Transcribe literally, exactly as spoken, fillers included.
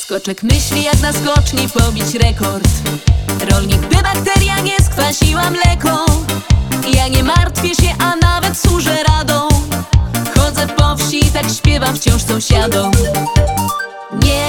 Skoczek myśli, jak na skoczni pobić rekord. Rolnik, by bakteria nie skwasiła mleko. Ja nie martwię się, a nawet służę radą. Chodzę po wsi i tak śpiewam wciąż sąsiadom. Nie